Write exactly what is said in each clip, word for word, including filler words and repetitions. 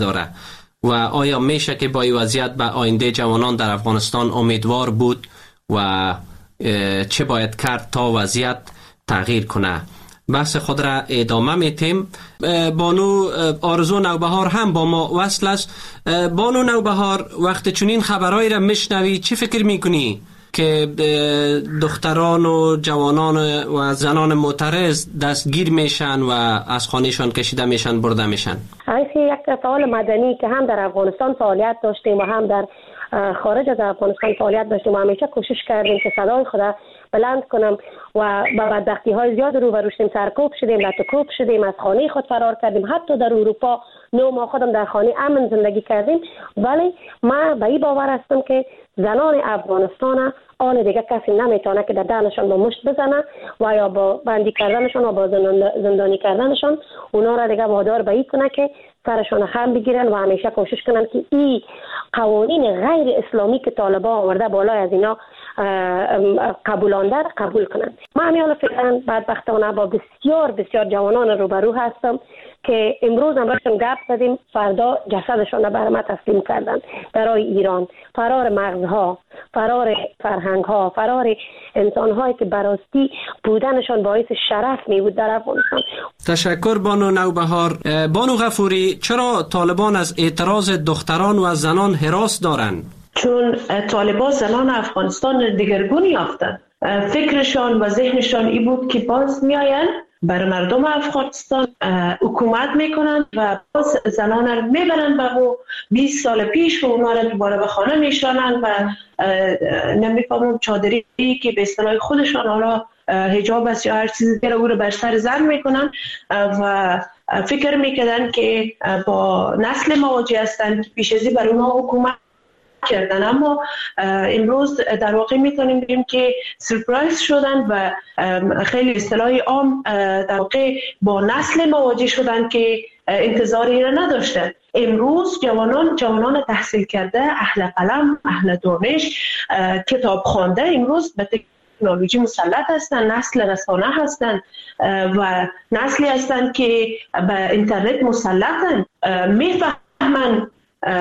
داره و آیا میشه که با این وضعیت به آینده جوانان در افغانستان امیدوار بود و چه باید کرد تا وضعیت تغییر کنه؟ بحث خود را ادامه میتیم. بانو آرزو نوبهار هم با ما وصل است. بانو نوبهار، وقتی چنین خبرهایی را میشنوی چی فکر میکنی که دختران و جوانان و زنان معترض دستگیر میشن و از خانهشان کشیده میشن، برده میشن؟ یک فعال مدنی که هم در افغانستان فعالیت داشتیم و هم در خارج از افغانستان فعالیت داشتیم و همیشه کوشش کردیم که صدای خود بلند کنم و با بدبختی های زیاد روبرو شدیم، سرکوب شدیم، لطکوب شدیم، از خانه خود فرار کردیم، حتی در اروپا نه ماه خودم در خانه امن زندگی کردیم. ولی من به این باور هستم که زنان افغانستان آن دیگه کسی نمیتونه که در دهنشان با مشت بزنه و یا با بندی کردنشان و با زندانی کردنشان اونا را دیگه وادار به این کنه که سرشان خم بگیرن و همیشه کوشش کنن که این قوانین غیر اسلامی که طالبان آورده بالای از اینا قبولانده قبول کنن. من همیالا فعلا بدبختانه با بسیار بسیار جوانان روبرو هستم که امروز هم باشون گپ زدیم، فردا جسدشون را بر ما تسلیم کردن. برای ایران فرار مغزها، فرار فرهنگها، فرار انسانهایی که براستی بودنشان باعث شرف می بود در افغانستان. تشکر بانو نوبهار. بانو غفوری، چرا طالبان از اعتراض دختران و زنان هراس دارند؟ چون طالبان زنان افغانستان دگرگون یافتند. فکرشان و ذهنشان ای بود که باز میآیند بر مردم افغانستان حکومت میکنند و باز زنان را میبرند به او بیست سال پیش و اونا را دوباره به خانه میشانند و نمیفهمم چادری که به اصطلاح خودشان حالا حجاب است یا هر چیزی دیگه او را بر سر زن میکنند و فکر میکردند که با نسل مواجه هستند، پیش ازی بر اونا حکومت کردن. اما امروز در واقع میتونیم بگیم که سرپرایز شدن و خیلی اصطلاح عام در واقع با نسل مواجه شدن که انتظاری را نداشتن. امروز جوانان جوانان تحصیل کرده، اهل قلم، اهل دانش، کتاب خوانده امروز به تکنولوژی مسلط هستند، نسل رسانه هستند و نسلی هستند که به اینترنت مسلطند، میفهمند،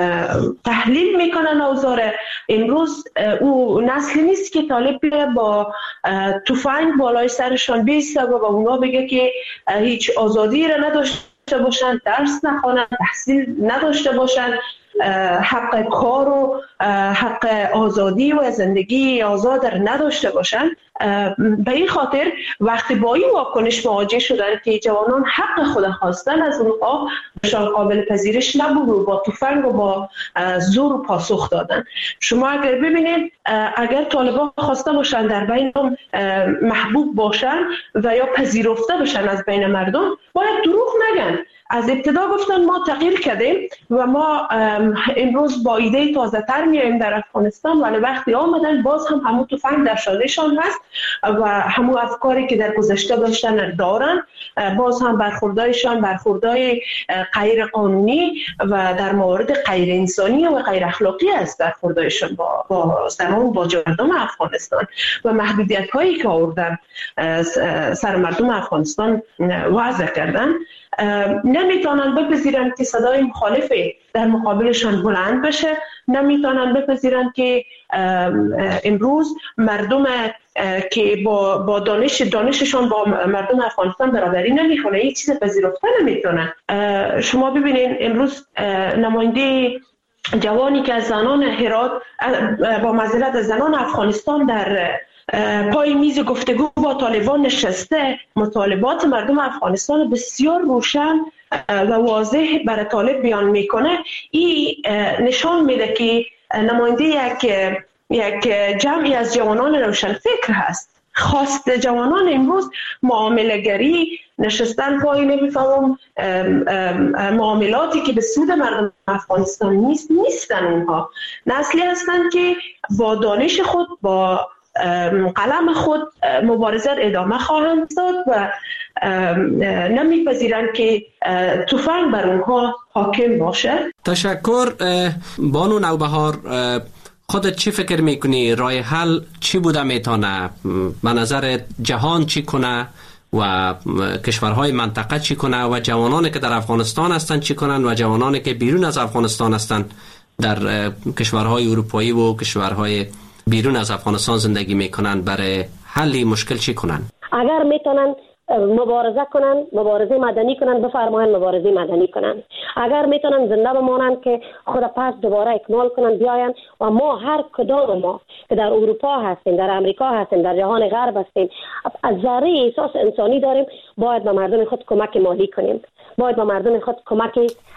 تحلیل میکنن اوضاع. امروز او نسلی نیست که طالب با تفنگ بالای سرشان بیسته و با اونا بگه که هیچ آزادی را نداشته باشند، درس نخوانند، تحصیل نداشته باشند، حق کار و حق آزادی و زندگی آزاد را نداشته باشند. به این خاطر وقتی با این واکنش مواجه شدن که جوانان حق خود خواستن از اونها شان قابل پذیرش نبود و با تفنگ و با زور پاسخ دادن. شما اگر ببینید اگر طالبان خواسته باشن در بین محبوب باشن و یا پذیرفته باشن از بین مردم، باید دروغ نگن. از ابتدا گفتن ما تغییر کردیم و ما امروز با ایده تازه تر میایم در افغانستان، ولی وقتی آمدن باز هم همون تفنگ در شانهشان هست و همون افکاری که در گذشته داشتن دارن، باز هم برخوردایشان برخوردای غیر قانونی و در موارد غیر انسانی و غیر اخلاقی است. برخوردایشان با با زنان، با مردم افغانستان و محدودیت هایی که آوردن سر مردم افغانستان وضع کردن، نمیتونن بپذیرن که صدای مخالف در مقابلشان بلند بشه، نمیتونن بپذیرن که امروز مردم که با با دانش دانششان با مردم افغانستان برابری نمیکنه، هیچ چیز پذیرفته نمیتونن. شما ببینید امروز نماینده جوانی که از زنان هرات با معذرت از زنان افغانستان در پای میز گفتگو با طالبان نشسته، مطالبات مردم افغانستان بسیار روشن و واضح برای طالب بیان میکنه. این نشان میده که نماینده یک یک جمعی از جوانان روشن فکر هست. خواست جوانان امروز معامله‌گری، نشستن پای نمیفهمم معاملاتی که به سود مردم افغانستان نیست نیستن. اونها نسلی هستند که با دانش خود، با قلم خود مبارزه ادامه خواهند داد و نمیپذیرند که تفنگ بر اونها حاکم باشه. تشکر. بانو نوبهار، خودت چی فکر میکنی؟ راه حل چی بوده میتونه؟ به نظر جهان چی کنه و کشورهای منطقه چی کنه و جوانانی که در افغانستان هستند چی کنن و جوانانی که بیرون از افغانستان هستند در کشورهای اروپایی و کشورهای بیرون از افغانستان زندگی میکنن برای حل مشکل چی کنن؟ اگر میتونن مبارزه کنن، مبارزه مدنی کنن، بفرمایند مبارزه مدنی کنن. اگر میتونن زنده بمانند که خود پس دوباره اکمال کنن بیاین و ما هر کدام ما که در اروپا هستیم، در امریکا هستیم، در جهان غرب هستیم، از ذره احساس انسانی داریم، باید به مردم خود کمک مالی کنیم، باید به مردم خود کمک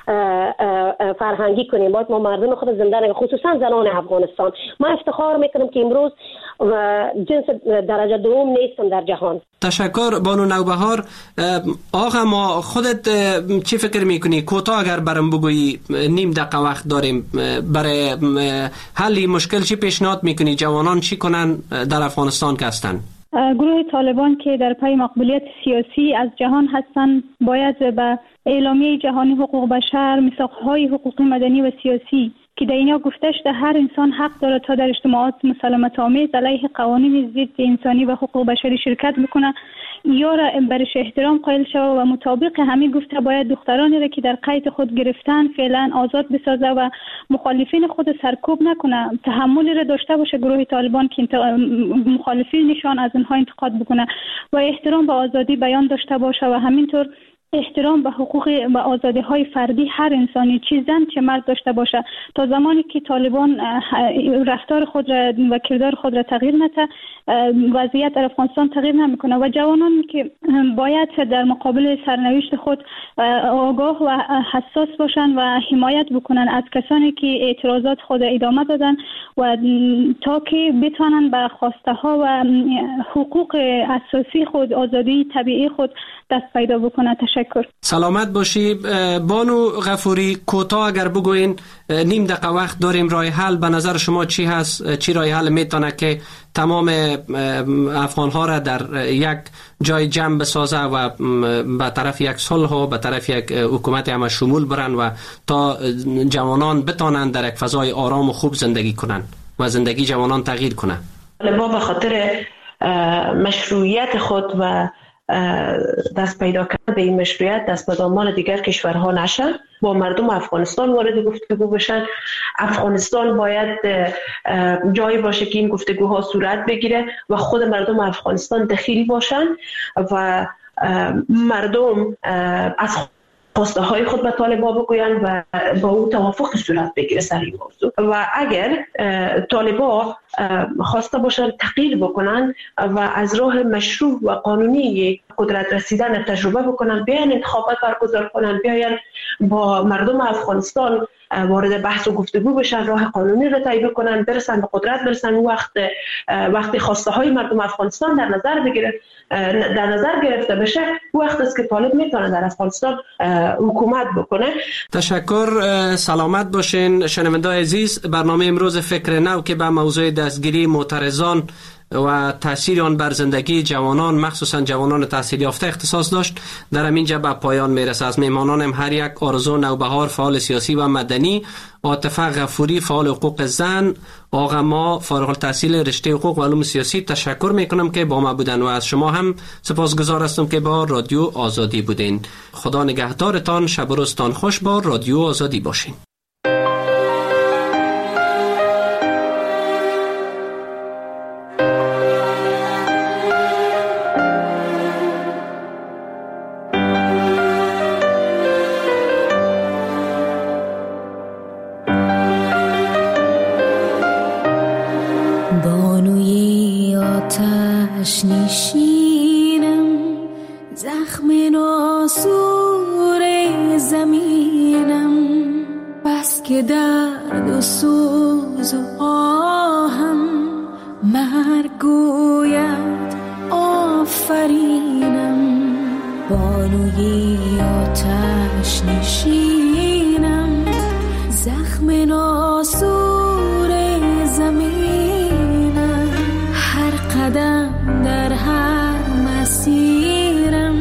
فرهنگی کنیم، باید ما مردم خود زنده نگه، خصوصا زنان افغانستان. ما افتخار میکنم که امروز جنس درجه دوم نیستم در جهان. تشکر بانو نوبهار. آقا ما خودت چی فکر میکنی؟ کوتاه اگر برام بگویی، نیم دقیقه وقت داریم، برای حل مشکل چی پیشنهاد میکنی؟ جوانان چی کنن در افغانستان که هستن؟ گروه طالبان که در پای مقبولیت سیاسی از جهان هستند باید به اعلامیه جهانی حقوق بشر، میثاقهای حقوقی مدنی و سیاسی که در اینجا گفته شده هر انسان حق دارد تا در اجتماعات مسالمت آمیز علیه قوانین ضد انسانی و حقوق بشری شرکت بکنه یا را برش احترام قائل شود و مطابق همین گفته باید دخترانی را که در قید خود گرفتن فعلا آزاد بسازه و مخالفین خود سرکوب نکنه. تحملی را داشته باشه گروه طالبان که مخالفینشان از اینها انتقاد بکنه و احترام به آزادی بیان داشته باشه و همینطور احترام به حقوق و آزادی های فردی هر انسانی، چه زن چه مرد داشته باشه. تا زمانی که طالبان رفتار خود را و کردار خود را تغییر نده، وضعیت در افغانستان تغییر نمیکنه و جوانان که باید در مقابل سرنوشت خود آگاه و حساس باشن و حمایت بکنن از کسانی که اعتراضات خود ادامه دادن و تا که بتوانند به خواسته ها و حقوق اساسی خود، آزادی طبیعی خود دست پیدا بکنه. تشکر. سلامت باشی. بانو غفوری، کوتاه اگر بگوین، نیم دقیقه وقت داریم، راه حل به نظر شما چی هست؟ چی راه حل میتونه که تمام افغان ها را در یک جای جمع بسازه و به طرف یک صلح و به طرف یک حکومت همه شمول برن و تا جوانان بتانن در یک فضای آرام و خوب زندگی کنن و زندگی جوانان تغییر کنه؟ ما به خاطر مشروعیت خود و دست پیدا کرده به این مشروعیت دست به دامان دیگر کشورها نشن، با مردم افغانستان وارد گفتگو بشن. افغانستان باید جایی باشه که این گفتگوها صورت بگیره و خود مردم افغانستان دخیل باشن و مردم از خواسته های خود به طالبان بگوین و با او توافق صورت بگیره سر این موضوع. و اگر طالبان خواسته باشن تغییر بکنن و از راه مشروع و قانونی قدرت رسیدن تجربه بکنن، بیاین انتخابات برگزار کنن، بیاین با مردم افغانستان وارد بحث و گفتگو بشن، راه قانونی رو طی بکنن، برسن به قدرت، برسن وقت وقتی خواسته های مردم افغانستان در نظر بگیره در نظر گرفته بشه، وقت است که طالب میتونه در افغانستان حکومت بکنه. تشکر. سلامت باشین شنونده‌های عزیز. برنامه امروز فکر نو که به موضوع دستگیری معترضان و تأثیر آن بر زندگی جوانان، مخصوصا جوانان تحصیل یافته اختصاص داشت، در همینجا به پایان میرسه. از میهمانانم هر یک: آرزو نوبهار، فعال سیاسی و مدنی; عاطفه غفوری، فعال حقوق زن; آقا ما، فارغ التحصیل رشته حقوق و علوم سیاسی. تشکر میکنم که با ما بودن و از شما هم سپاسگزار هستم که با رادیو آزادی بودین. خدا نگهدارتان. شب و روزتان خوش. با رادیو آزادی باشین. نشینم زخم ناسور زمینم، بس که درد و سوز و آهم مرگ گوید آفرینم. بانوی آتش نشینم زخم ناسور زمینم، هر قدم در هر مسیرم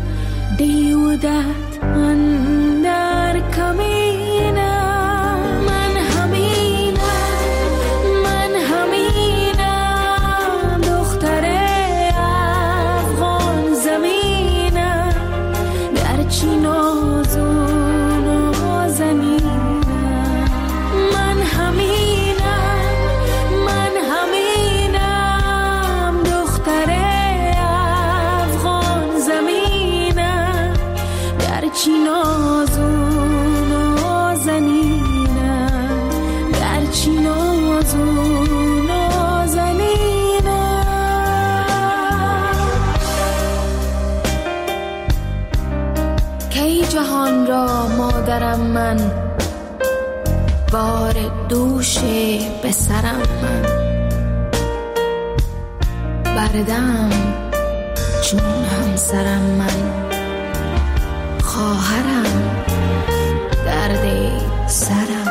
دیودت اندر کمینم. من همینم من همینم دختر افغان زمین. من، بار دوش به سرم من، بردم چون همسرم من، خواهرم درد سرم.